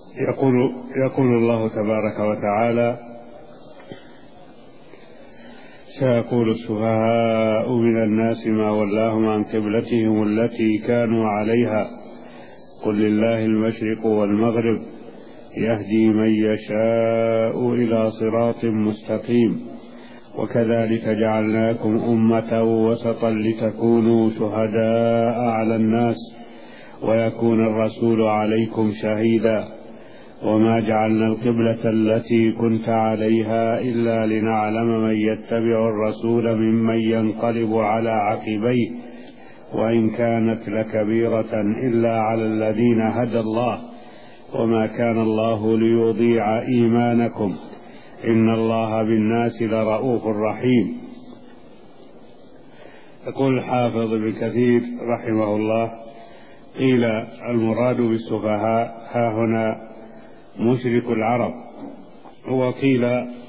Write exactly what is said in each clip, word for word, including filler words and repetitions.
يقول, يقول الله تبارك وتعالى: سيقول السفهاء من الناس ما ولاهم عن قبلتهم التي كانوا عليها قل لله المشرق والمغرب يهدي من يشاء إلى صراط مستقيم وكذلك جعلناكم أمة وسطا لتكونوا شهداء على الناس ويكون الرسول عليكم شهيدا وما جعلنا القبلة التي كنت عليها إلا لنعلم من يتبع الرسول ممن ينقلب على عقبيه وإن كانت لكبيرة إلا على الذين هدى الله وما كان الله ليضيع إيمانكم إن الله بالناس لرؤوف رحيم. يقول الحافظ ابن كثير رحمه الله: قيل المراد بالسفهاء ها هنا مشرك العرب، وقيل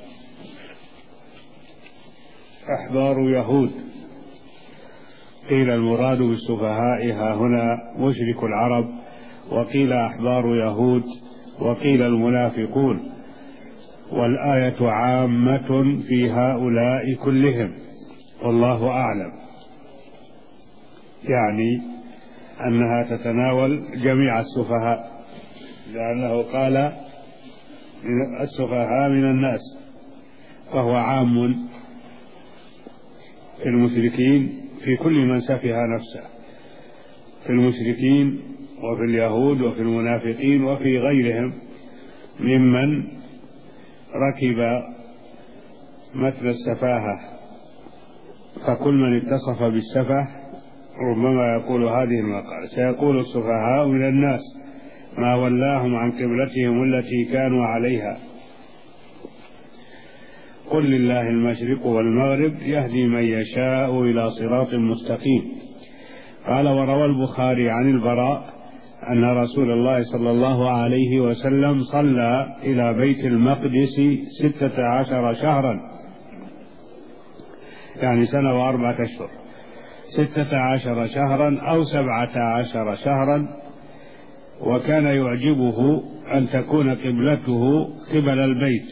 أحبار يهود. قيل المراد بالسفهاء ها هنا مشرك العرب، وقيل أحبار يهود، وقيل المنافقون، والآية عامة في هؤلاء كلهم والله أعلم، يعني أنها تتناول جميع السفهاء، لأنه قال السفهاء من الناس، فهو عام في المشركين في كل من سفه نفسه، في المشركين وفي اليهود وفي المنافقين وفي غيرهم ممن ركب مثل السفاهة، فكل من اتصف بالسفه ربما يقول هذه المقال. سيقول السفهاء من الناس ما ولاهم عن قبلتهم التي كانوا عليها قل لله المشرق والمغرب يهدي من يشاء إلى صراط مستقيم. قال: وروى البخاري عن البراء أن رسول الله صلى الله عليه وسلم صلى إلى بيت المقدس ستة عشر شهرا، يعني سنة وأربعة أشهر، ستة عشر شهرا أو سبعة عشر شهرا، وكان يعجبه أن تكون قبلته قبل البيت،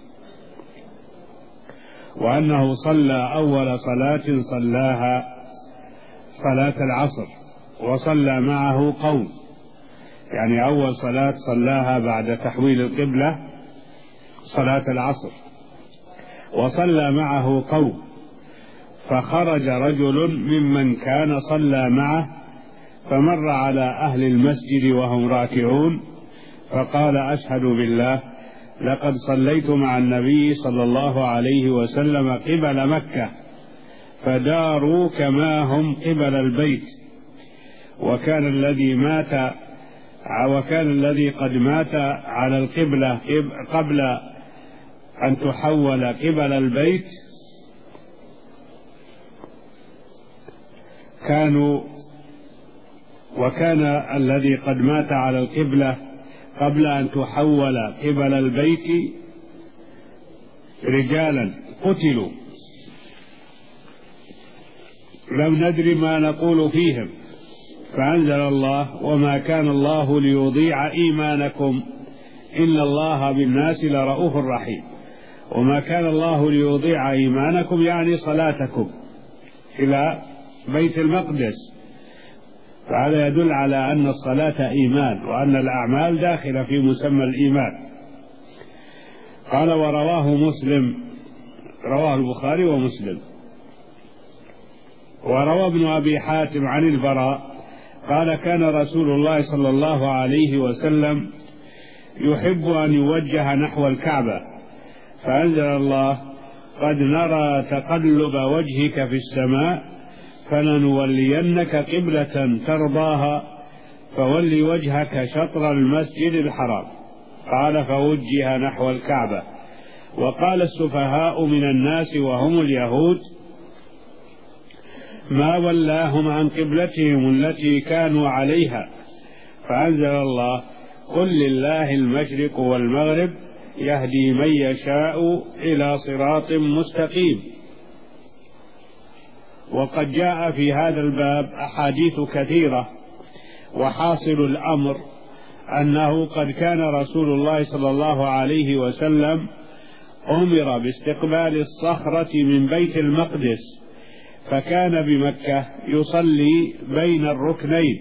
وأنه صلى أول صلاة صلاها صلاة العصر وصلى معه قوم، يعني أول صلاة صلاها بعد تحويل القبلة صلاة العصر وصلى معه قوم، فخرج رجل ممن كان صلى معه فمر على أهل المسجد وهم راكعون فقال: أشهد بالله لقد صليت مع النبي صلى الله عليه وسلم قبل مكة فداروا كما هم قبل البيت، وكان الذي مات وكان الذي قد مات على القبلة قبل أن تحول قبل البيت كانوا وكان الذي قد مات على القبلة قبل أن تحول قبل البيت رجالا قتلوا لم ندري ما نقول فيهم، فأنزل الله: وما كان الله ليضيع إيمانكم إن الله بالناس لرؤوف رحيم. وما كان الله ليضيع إيمانكم يعني صلاتكم إلى بيت المقدس، فهذا يدل على أن الصلاة إيمان وأن الأعمال داخلة في مسمى الإيمان. قال: ورواه مسلم، رواه البخاري ومسلم. وروى ابن أبي حاتم عن البراء قال: كان رسول الله صلى الله عليه وسلم يحب أن يوجه نحو الكعبة، فأنزل الله: قد نرى تقلب وجهك في السماء فلنولينك قبلة ترضاها فولي وجهك شطر المسجد الحرام. قال: فوجه نحو الكعبة. وقال: السفهاء من الناس وهم اليهود ما ولاهم عن قبلتهم التي كانوا عليها، فأنزل الله: قل لله المشرق والمغرب يهدي من يشاء إلى صراط مستقيم. وقد جاء في هذا الباب أحاديث كثيرة، وحاصل الأمر أنه قد كان رسول الله صلى الله عليه وسلم أمر باستقبال الصخرة من بيت المقدس، فكان بمكة يصلي بين الركنين،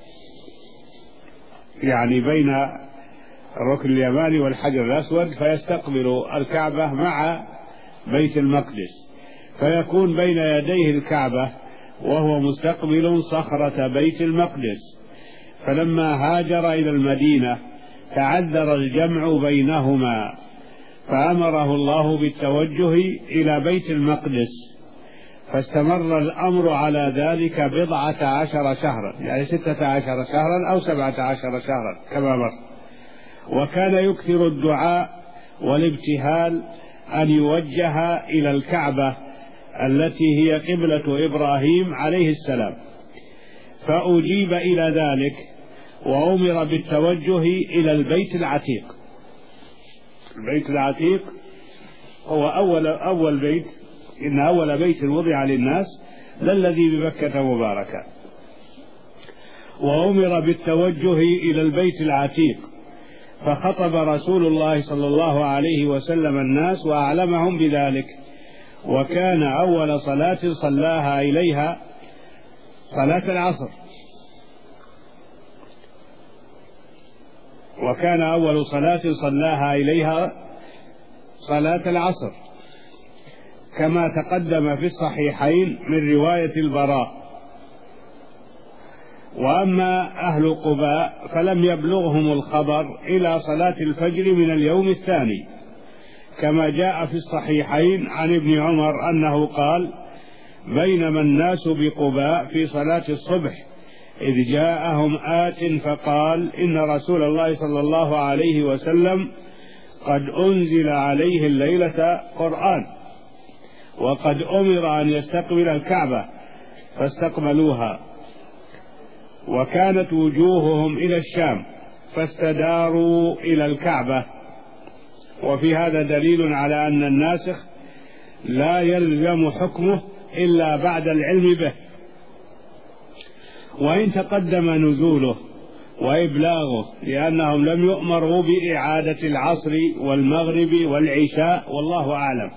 يعني بين الركن اليماني والحجر الأسود، فيستقبل الكعبة مع بيت المقدس، فيكون بين يديه الكعبة وهو مستقبل صخرة بيت المقدس. فلما هاجر إلى المدينة تعذر الجمع بينهما، فأمره الله بالتوجه إلى بيت المقدس، فاستمر الأمر على ذلك بضعة عشر شهرا، يعني ستة عشر شهرا أو سبعة عشر شهرا كما مر. وكان يكثر الدعاء والابتهال أن يوجه إلى الكعبة التي هي قبلة إبراهيم عليه السلام، فأجيب إلى ذلك وأمر بالتوجه إلى البيت العتيق. البيت العتيق هو أول, أول بيت، إن أول بيت وضع للناس للذي بمكة مباركا، وأمر بالتوجه إلى البيت العتيق، فخطب رسول الله صلى الله عليه وسلم الناس وأعلمهم بذلك. وكان أول صلاة صلاها إليها صلاة العصر، وكان أول صلاة صلاها إليها صلاة العصر، كما تقدم في الصحيحين من رواية البراء. وأما أهل قباء فلم يبلغهم الخبر إلى صلاة الفجر من اليوم الثاني، كما جاء في الصحيحين عن ابن عمر أنه قال: بينما الناس بقباء في صلاة الصبح إذ جاءهم آت فقال: إن رسول الله صلى الله عليه وسلم قد أنزل عليه الليلة قرآن، وقد أمر أن يستقبل الكعبة، فاستقبلوها، وكانت وجوههم إلى الشام فاستداروا إلى الكعبة. وفي هذا دليل على أن الناسخ لا يلزم حكمه إلا بعد العلم به، وإن تقدم نزوله وإبلاغه، لأنهم لم يؤمروا بإعادة العصر والمغرب والعشاء، والله أعلم.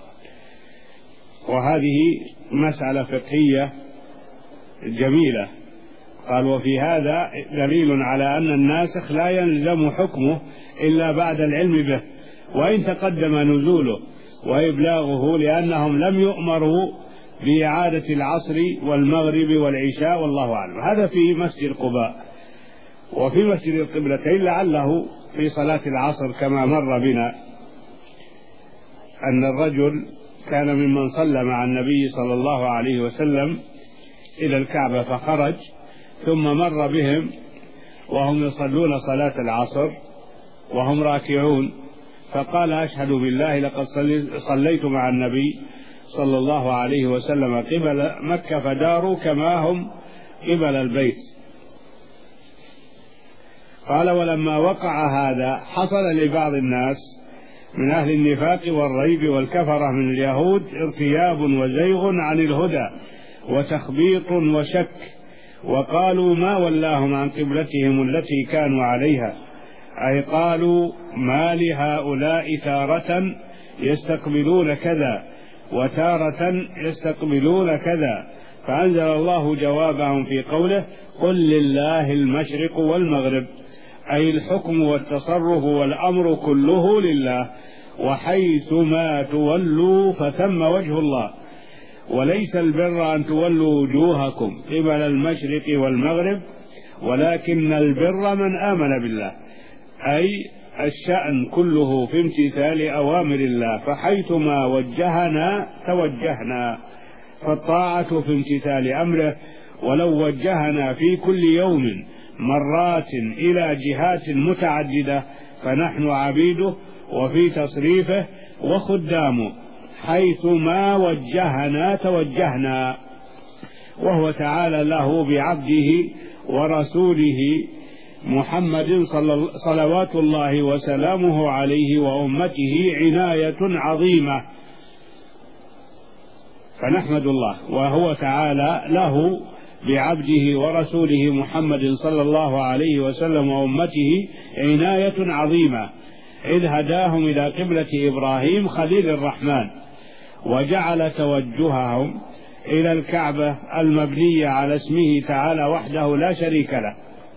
وهذه مسألة فقهية جميلة. قال: وفي هذا دليل على أن الناسخ لا يلزم حكمه إلا بعد العلم به، وإن تقدم نزوله وإبلاغه، لأنهم لم يؤمروا بإعادة العصر والمغرب والعشاء، والله أعلم. هذا في مسجد قباء. وفي مسجد القبلتين لعله في صلاة العصر كما مر بنا أن الرجل كان ممن صلى مع النبي صلى الله عليه وسلم إلى الكعبة، فخرج ثم مر بهم وهم يصلون صلاة العصر وهم راكعون، فقال: أشهد بالله لقد صليت مع النبي صلى الله عليه وسلم قبل مكة فداروا كما هم قبل البيت. قال: ولما وقع هذا حصل لبعض الناس من أهل النفاق والريب والكفرة من اليهود ارتياب وزيغ عن الهدى وتخبيط وشك، وقالوا: ما ولاهم عن قبلتهم التي كانوا عليها، أي قالوا: ما لهؤلاء تارة يستقبلون كذا وتارة يستقبلون كذا. فأنزل الله جوابهم في قوله: قل لله المشرق والمغرب، أي الحكم والتصرف والأمر كله لله، وحيث ما تولوا فثم وجه الله، وليس البر أن تولوا وجوهكم قبل المشرق والمغرب، ولكن البر من آمن بالله، أي الشأن كله في امتثال أوامر الله، فحيث ما وجهنا توجهنا، فالطاعة في امتثال أمره، ولو وجهنا في كل يوم مرات إلى جهات متعددة فنحن عبيده وفي تصريفه وخدامه، حيث ما وجهنا توجهنا. وهو تعالى له بعبده ورسوله محمد صلوات الله وسلامه عليه وأمته عناية عظيمة، فنحمد الله. وهو تعالى له بعبده ورسوله محمد صلى الله عليه وسلم وأمته عناية عظيمة، إذ هداهم إلى قبلة إبراهيم خليل الرحمن، وجعل توجههم إلى الكعبة المبنية على اسمه تعالى وحده لا شريك له.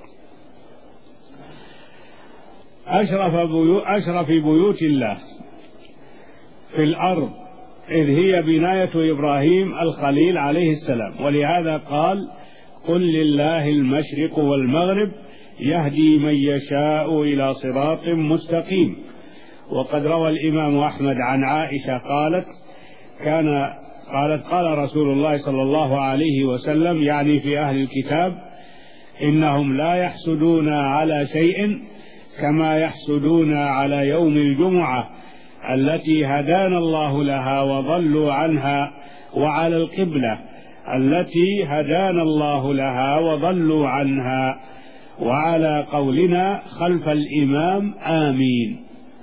أشرف, بيو أشرف بيوت الله في الأرض إذ هي بناية إبراهيم الخليل عليه السلام، ولهذا قال: قل لله المشرق والمغرب يهدي من يشاء إلى صراط مستقيم. وقد روى الإمام أحمد عن عائشة قالت كان قالت قال رسول الله صلى الله عليه وسلم، يعني في أهل الكتاب: إنهم لا يحسدون على شيء كما يحسدون على يوم الجمعة التي هدانا الله لها وضلوا عنها، وعلى القبلة التي هدانا الله لها وضلوا عنها، وعلى قولنا خلف الإمام آمين.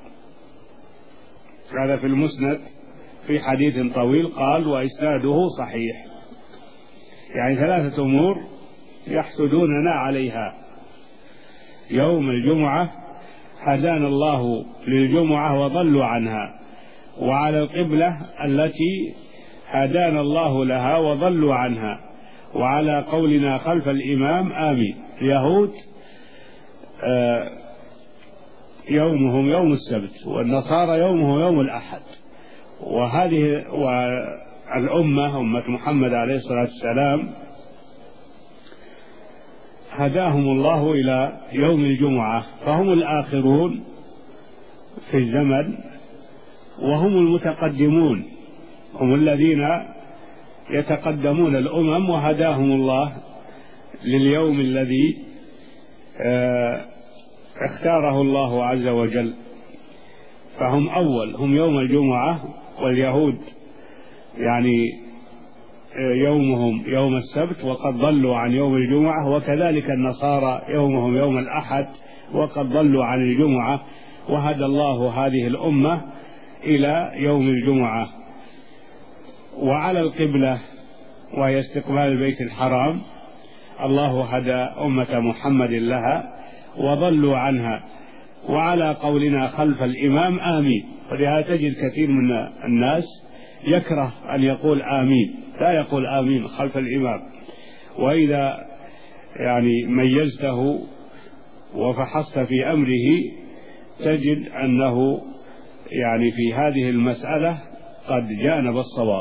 هذا في المسند في حديث طويل قال: وإسناده صحيح. يعني ثلاثة أمور يحسدوننا عليها: يوم الجمعة هدانا الله للجمعة وضلوا عنها، وعلى القبلة التي هدانا الله لها وضلوا عنها، وعلى قولنا خلف الإمام آمين. اليهود يومهم يوم السبت، والنصارى يومه يوم الأحد، وهذه والأمة أمة محمد عليه الصلاة والسلام هداهم الله إلى يوم الجمعة، فهم الآخرون في الزمن وهم المتقدمون، هم الذين يتقدمون الأمم، وهداهم الله لليوم الذي اختاره الله عز وجل. فهم أول، هم يوم الجمعة، واليهود يعني يومهم يوم السبت وقد ضلوا عن يوم الجمعة، وكذلك النصارى يومهم يوم الأحد وقد ضلوا عن الجمعة، وهدى الله هذه الأمة إلى يوم الجمعة. وعلى القبلة وهي استقبال البيت الحرام الله هدى أمة محمد لها وضلوا عنها، وعلى قولنا خلف الإمام آمين. ولهذا تجد كثير من الناس يكره أن يقول آمين، لا يقول آمين خلف الإمام. وإذا يعني ميزته وفحصت في أمره تجد أنه يعني في هذه المسألة قد جانب الصواب.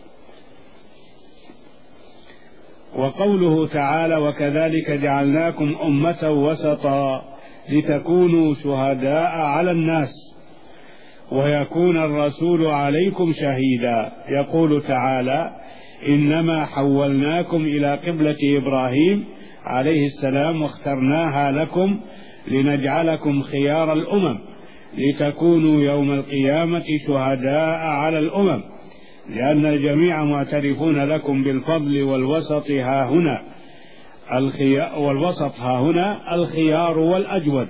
وقوله تعالى: وكذلك جعلناكم أمة وسطا لتكونوا شهداء على الناس ويكون الرسول عليكم شهيدا. يقول تعالى: إنما حولناكم إلى قبلة إبراهيم عليه السلام واخترناها لكم لنجعلكم خيار الأمم لتكونوا يوم القيامة شهداء على الأمم، لأن الجميع معترفون لكم بالفضل والوسط ها هنا الخيار والوسط ها هنا الخيار والأجود.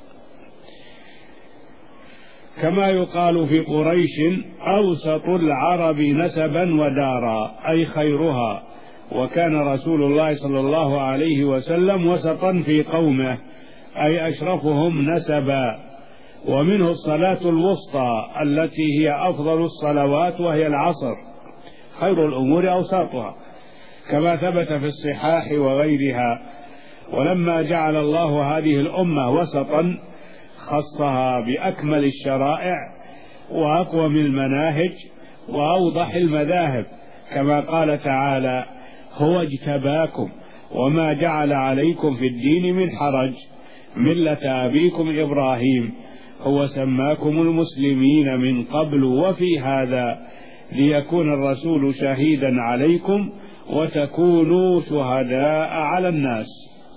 كما يقال في قريش: أوسط العرب نسبا ودارا، أي خيرها. وكان رسول الله صلى الله عليه وسلم وسطا في قومه، أي أشرفهم نسبا. ومنه الصلاة الوسطى التي هي أفضل الصلوات، وهي العصر، خير الأمور أوساطها، كما ثبت في الصحاح وغيرها. ولما جعل الله هذه الأمة وسطا خصها بأكمل الشرائع وأقوم المناهج وأوضح المذاهب، كما قال تعالى: هو اجتباكم وما جعل عليكم في الدين من حرج ملة أبيكم إبراهيم هو سماكم المسلمين من قبل وفي هذا ليكون الرسول شهيدا عليكم وتكونوا شهداء على الناس.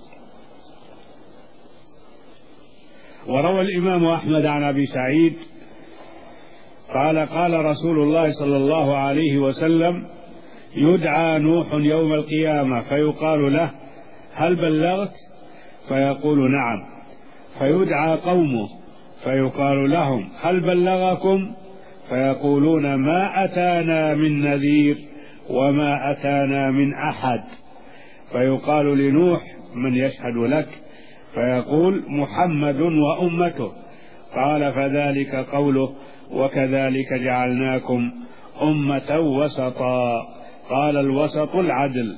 وروى الإمام أحمد عن أبي سعيد قال: قال رسول الله صلى الله عليه وسلم: يدعى نوح يوم القيامة فيقال له: هل بلغت؟ فيقول: نعم. فيدعى قومه فيقال لهم: هل بلغكم؟ فيقولون: ما أتانا من نذير وما أتانا من أحد. فيقال لنوح: من يشهد لك؟ فيقول: محمد وأمته. قال: فذلك قوله: وكذلك جعلناكم أمة وسطا. قال: الوسط العدل.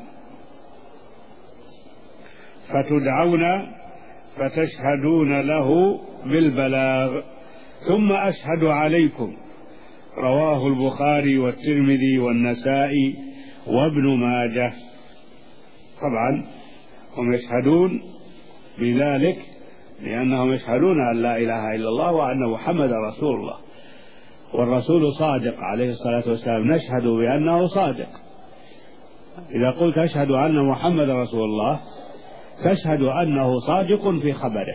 فتدعون فتشهدون له بالبلاغ ثم أشهد عليكم. رواه البخاري والترمذي والنسائي وابن ماجه. طبعا هم يشهدون بذلك لأنهم يشهدون أن لا إله إلا الله وأن محمد رسول الله، والرسول صادق عليه الصلاة والسلام، نشهد بأنه صادق. إذا قلت أشهد أن محمد رسول الله تشهد أنه صادق في خبره،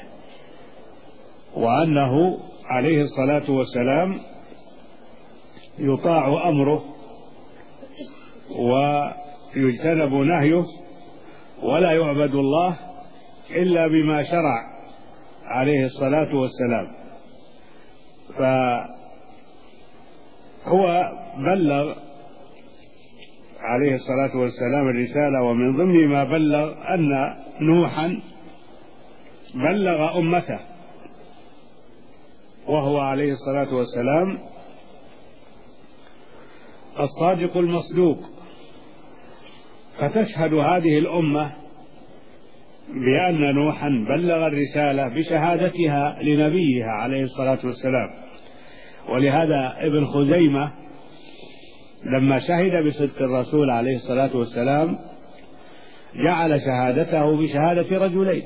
وأنه عليه الصلاة والسلام يطاع أمره ويجتنب نهيه، ولا يعبد الله إلا بما شرع عليه الصلاة والسلام. فهو بلغ عليه الصلاة والسلام الرسالة، ومن ضمن ما بلغ أن نوحا بلغ أمته، وهو عليه الصلاة والسلام الصادق المصدوق. فتشهد هذه الأمة بأن نوحا بلغ الرسالة بشهادتها لنبيها عليه الصلاة والسلام. ولهذا ابن خزيمة لما شهد بصدق الرسول عليه الصلاة والسلام جعل شهادته بشهادة رجلين،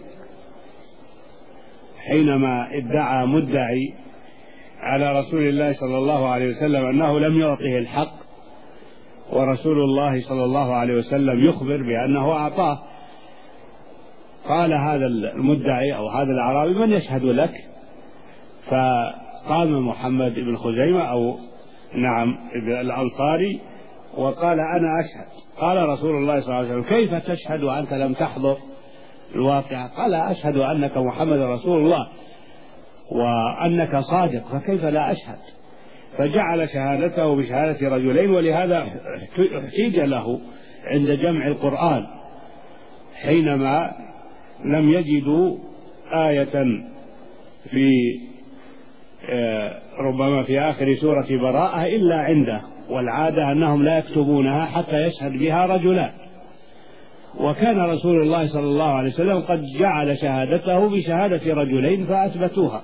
حينما ادعى مدعي على رسول الله صلى الله عليه وسلم أنه لم يعطه الحق، ورسول الله صلى الله عليه وسلم يخبر بأنه أعطاه. قال هذا المدعي أو هذا الأعرابي: من يشهد لك؟ فقام محمد بن خزيمة أو نعم الأنصاري وقال: أنا أشهد. قال رسول الله صلى الله عليه وسلم: كيف تشهد وأنت لم تحضر الواقع؟ قال: أشهد أنك محمد رسول الله وأنك صادق، فكيف لا أشهد؟ فجعل شهادته بشهادة رجلين. ولهذا احتيج له عند جمع القرآن حينما لم يجدوا آية في ربما في آخر سورة براءة إلا عنده، والعادة أنهم لا يكتبونها حتى يشهد بها رجلان، وكان رسول الله صلى الله عليه وسلم قد جعل شهادته بشهادة رجلين فأثبتوها.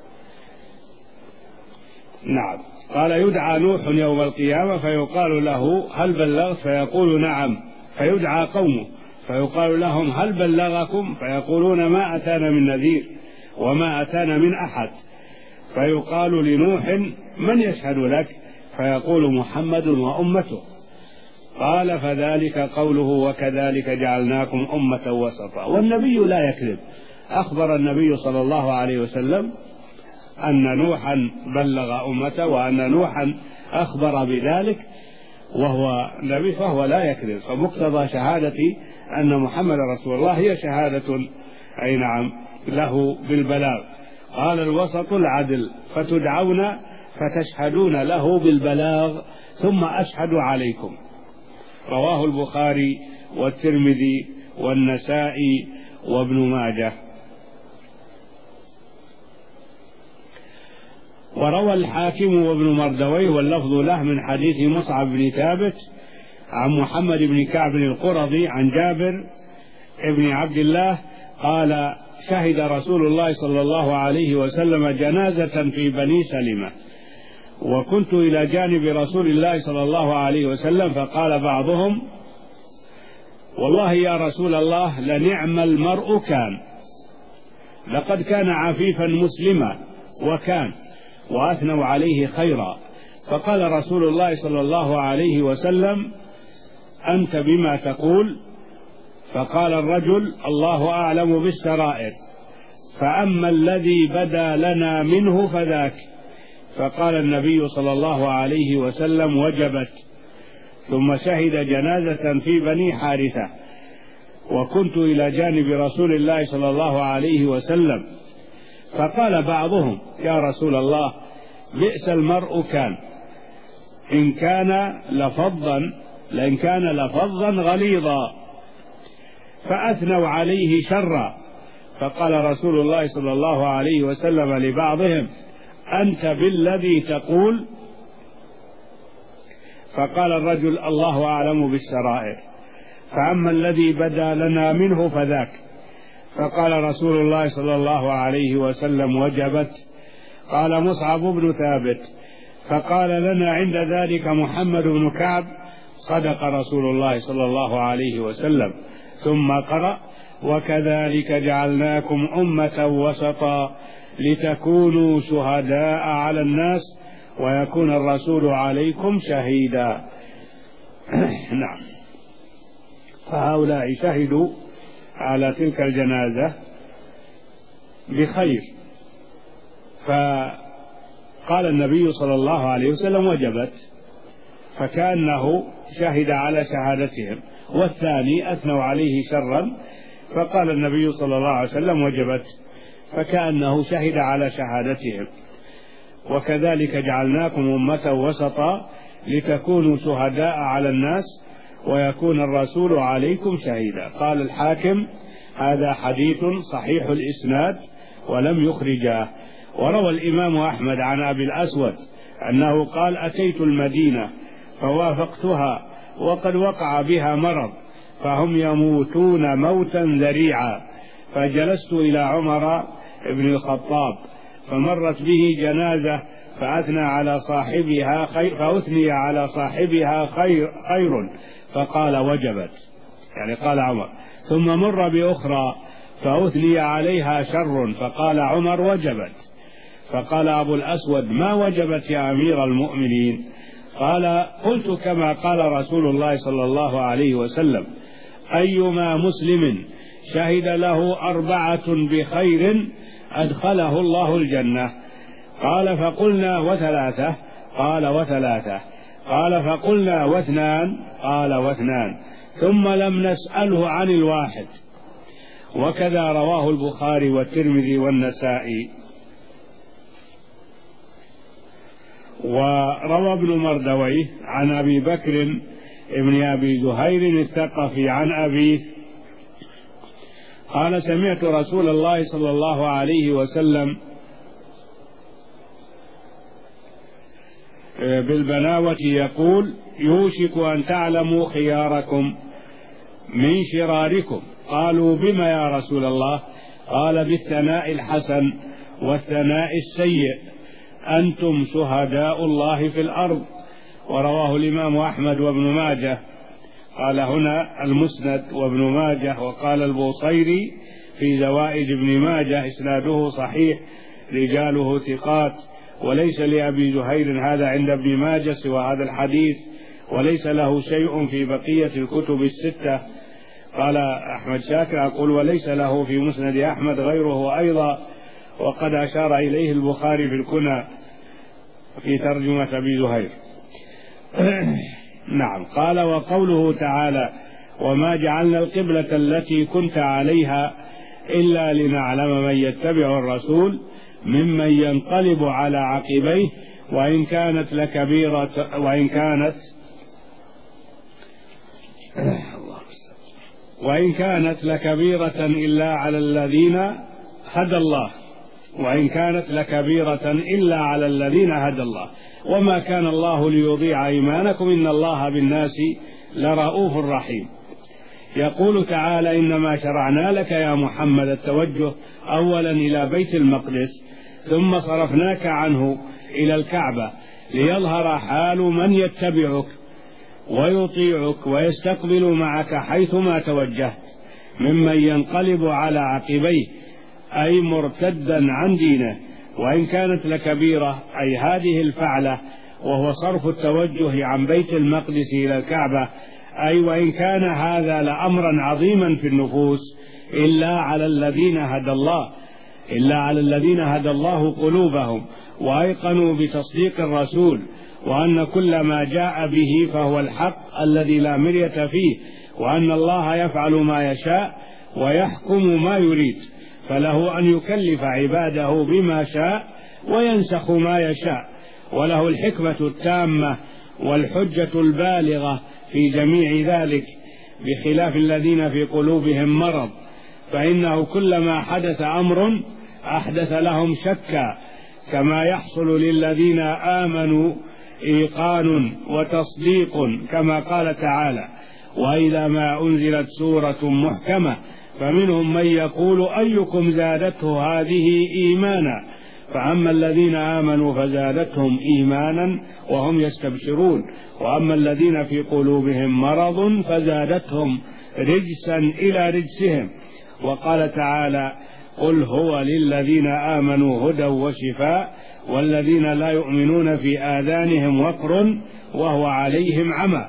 نعم. قال: يدعى نوح يوم القيامة فيقال له: هل بلغت؟ فيقول: نعم. فيدعى قومه فيقال لهم: هل بلغكم؟ فيقولون: ما أتانا من نذير وما أتانا من أحد. فيقال لنوح: من يشهد لك؟ فيقول: محمد وأمته. قال: فذلك قوله: وكذلك جعلناكم أمة وسطا. والنبي لا يكذب، أخبر النبي صلى الله عليه وسلم أن نوحا بلغ أمته وأن نوحا أخبر بذلك، وهو نبي فهو لا يكذب. فمقتضى شهادة أن محمد رسول الله هي شهادة أي نعم له بالبلاغ. قال: الوسط العدل. فتدعون فتشهدون له بالبلاغ ثم أشهد عليكم. رواه البخاري والترمذي والنسائي وابن ماجه. وروى الحاكم وابن مردويه واللفظ له من حديث مصعب بن ثابت عن محمد بن كعب القرظي عن جابر ابن عبد الله قال: شهد رسول الله صلى الله عليه وسلم جنازة في بني سلمة، وكنت إلى جانب رسول الله صلى الله عليه وسلم، فقال بعضهم: والله يا رسول الله لنعم المرء كان، لقد كان عفيفا مسلما وكان، وأثنوا عليه خيرا. فقال رسول الله صلى الله عليه وسلم: أنت بما تقول؟ فقال الرجل: الله أعلم بالسرائر، فأما الذي بدا لنا منه فذاك. فقال النبي صلى الله عليه وسلم: وجبت. ثم شهد جنازة في بني حارثة، وكنت إلى جانب رسول الله صلى الله عليه وسلم، فقال بعضهم: يا رسول الله بئس المرء كان، إن كان لفظا لإن كان لفظا غليظا. فأثنوا عليه شرا، فقال رسول الله صلى الله عليه وسلم لبعضهم: أنت بالذي تقول؟ فقال الرجل: الله أعلم بالسرائر، فأما الذي بدا لنا منه فذاك. فقال رسول الله صلى الله عليه وسلم: وجبت. قال مصعب بن ثابت: فقال لنا عند ذلك محمد بن كعب: صدق رسول الله صلى الله عليه وسلم. ثم قرأ: وكذلك جعلناكم أمة وسطا لتكونوا شهداء على الناس ويكون الرسول عليكم شهيدا. نعم. فهؤلاء شهدوا على تلك الجنازة بخير، فقال النبي صلى الله عليه وسلم: وجبت، فكأنه شهد على شهادتهم. والثاني أثنوا عليه شرا، فقال النبي صلى الله عليه وسلم: وجبت، فكأنه شهد على شهادتهم. وكذلك جعلناكم أمة وسطا لتكونوا شهداء على الناس ويكون الرسول عليكم شهيدا. قال الحاكم: هذا حديث صحيح الإسناد ولم يخرجاه. وروى الإمام أحمد عن أبي الأسود أنه قال: أتيت المدينة فوافقتها وقد وقع بها مرض فهم يموتون موتا ذريعا، فجلست إلى عمر بن الخطاب فمرت به جنازة فأثنى على صاحبها خير فأثني على صاحبها خير, خير فقال: وجبت، يعني قال عمر. ثم مر بأخرى فأثني عليها شر فقال عمر: وجبت. فقال أبو الأسود: ما وجبت يا أمير المؤمنين؟ قال: قلت كما قال رسول الله صلى الله عليه وسلم: أيما مسلم شهد له أربعة بخير أدخله الله الجنة. قال: فقلنا: وثلاثة؟ قال: وثلاثة. قال: فقلنا: واثنان؟ قال: واثنان. ثم لم نسأله عن الواحد. وكذا رواه البخاري والترمذي والنسائي. وروى ابن مردويه عن أبي بكر ابن أبي زهير الثقفي عن أبيه قال: سمعت رسول الله صلى الله عليه وسلم بالبناوة يقول: يوشك أن تعلموا خياركم من شراركم. قالوا: بما يا رسول الله؟ قال: بالثناء الحسن والثناء السيء، أنتم شهداء الله في الأرض. ورواه الإمام أحمد وابن ماجه. قال هنا المسند وابن ماجه. وقال البوصيري في زوائد ابن ماجه: إسناده صحيح رجاله ثقات، وليس لأبي زهير هذا عند ابن ماجه سوى هذا الحديث، وليس له شيء في بقية الكتب الستة. قال أحمد شاكر: أقول وليس له في مسند أحمد غيره أيضا، وقد أشار إليه البخاري في الكنى في ترجمة أبي زهير. نعم. قال: وقوله تعالى: وما جعلنا القبلة التي كنت عليها إلا لنعلم من يتبع الرسول ممن ينقلب على عقبيه وإن كانت لكبيرة وإن كانت وإن كانت لكبيرة إلا على الذين هدى الله وإن كانت لكبيرة إلا على الذين هدى الله وما كان الله ليضيع إيمانكم إن الله بالناس لرؤوف رحيم. يقول تعالى: إنما شرعنا لك يا محمد التوجه أولا إلى بيت المقدس ثم صرفناك عنه إلى الكعبة ليظهر حال من يتبعك ويطيعك ويستقبل معك حيثما توجهت ممن ينقلب على عقبيه أي مرتدا عن دينه. وإن كانت لكبيرة أي هذه الفعلة وهو صرف التوجه عن بيت المقدس إلى الكعبة، أي وإن كان هذا لأمرا عظيما في النفوس إلا على الذين هدى الله إلا على الذين هدى الله قلوبهم وأيقنوا بتصديق الرسول وأن كل ما جاء به فهو الحق الذي لا مرية فيه، وأن الله يفعل ما يشاء ويحكم ما يريد، فله أن يكلف عباده بما شاء وينسخ ما يشاء، وله الحكمة التامة والحجة البالغة في جميع ذلك. بخلاف الذين في قلوبهم مرض، فإنه كلما حدث أمر أحدث لهم شكا، كما يحصل للذين آمنوا إيقان وتصديق، كما قال تعالى: وإذا ما أنزلت سورة محكمة فمنهم من يقول أيكم زادته هذه إيمانا، فأما الذين آمنوا فزادتهم إيمانا وهم يستبشرون، وأما الذين في قلوبهم مرض فزادتهم رجسا إلى رجسهم. وقال تعالى: قل هو للذين آمنوا هدى وشفاء والذين لا يؤمنون في آذانهم وقر وهو عليهم عمى.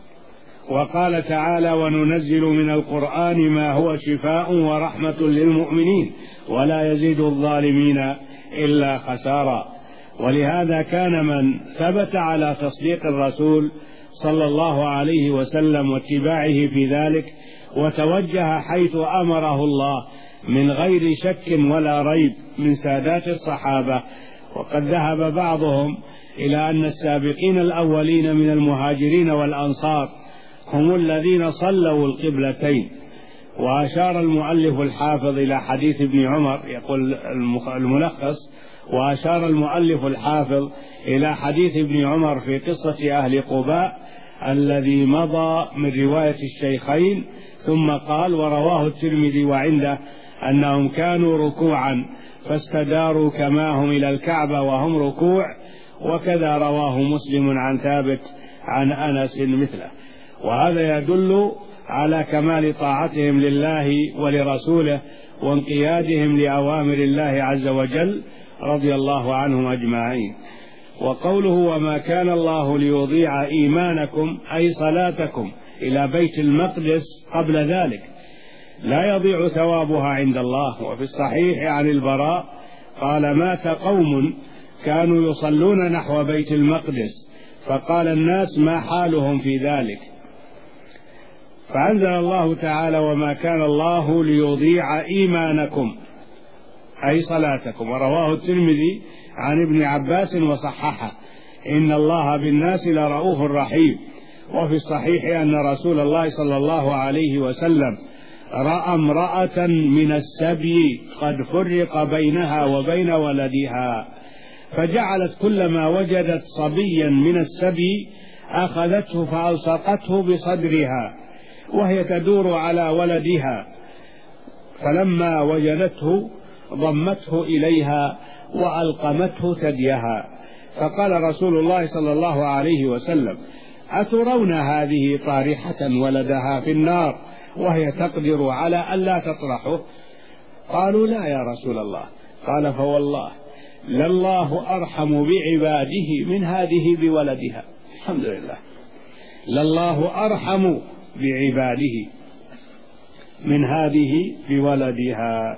وقال تعالى: وننزل من القرآن ما هو شفاء ورحمة للمؤمنين ولا يزيد الظالمين إلا خسارا. ولهذا كان من ثبت على تصديق الرسول صلى الله عليه وسلم واتباعه في ذلك وتوجه حيث أمره الله من غير شك ولا ريب من سادات الصحابة. وقد ذهب بعضهم إلى أن السابقين الأولين من المهاجرين والأنصار هم الذين صلوا القبلتين. وأشار المؤلف الحافظ إلى حديث ابن عمر، يقول الملخص: وأشار المؤلف الحافظ إلى حديث ابن عمر في قصة أهل قباء الذي مضى من رواية الشيخين، ثم قال: ورواه الترمذي وعنده أنهم كانوا ركوعا فاستداروا كما هم إلى الكعبة وهم ركوع، وكذا رواه مسلم عن ثابت عن أنس مثله. وهذا يدل على كمال طاعتهم لله ولرسوله وانقيادهم لأوامر الله عز وجل رضي الله عنهم أجمعين. وقوله: وما كان الله ليضيع إيمانكم أي صلاتكم إلى بيت المقدس قبل ذلك، لا يضيع ثوابها عند الله. وفي الصحيح عن البراء قال: مات قوم كانوا يصلون نحو بيت المقدس فقال الناس: ما حالهم في ذلك؟ فأنزل الله تعالى: وما كان الله ليضيع إيمانكم أي صلاتكم. ورواه الترمذي عن ابن عباس وصححه: إن الله بالناس لرؤوف رحيم. وفي الصحيح أن رسول الله صلى الله عليه وسلم رأى امرأة من السبي قد فرق بينها وبين ولدها، فجعلت كلما وجدت صبيا من السبي أخذته فألصقته بصدرها وهي تدور على ولدها، فلما وجدته ضمته إليها وألقمته ثديها. فقال رسول الله صلى الله عليه وسلم: أترون هذه طارحة ولدها في النار وهي تقدر على ألا تطرحه؟ قالوا: لا يا رسول الله. قال: فوالله لله أرحم بعباده من هذه بولدها. الحمد لله، لله أرحم بعباده من هذه بولدها.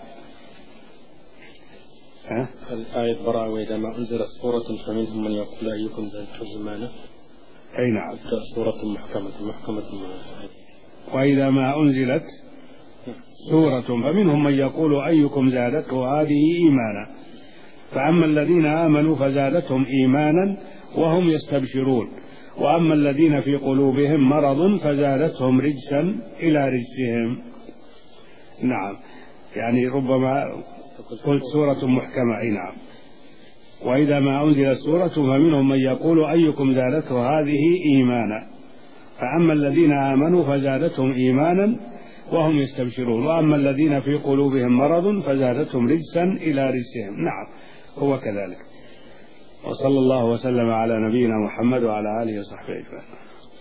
أه؟ الآية براءة: وإذا ما أنزلت سورة فمنهم من يقول أيكم زادته إيمانا. أي نعم، سورة محكمة محكمة. وإذا ما أنزلت سورة فمنهم من يقول أيكم زادته هذه إيمانا، فأما الذين آمنوا فزادتهم إيمانا وهم يستبشرون، وأما الذين في قلوبهم مرض فزادتهم رجسا إلى رجسهم. نعم، يعني ربما قلت سورة محكمة. أي نعم. وإذا ما أنزلت سورة فمنهم من يقول أيكم زادته هذه إيمانا، فأما الذين آمنوا فزادتهم إيمانا وهم يستبشرون، وأما الذين في قلوبهم مرض فزادتهم رجسا إلى رجسهم. نعم، هو كذلك. وصلى الله وسلم على نبينا محمد وعلى آله وصحبه أجمعين.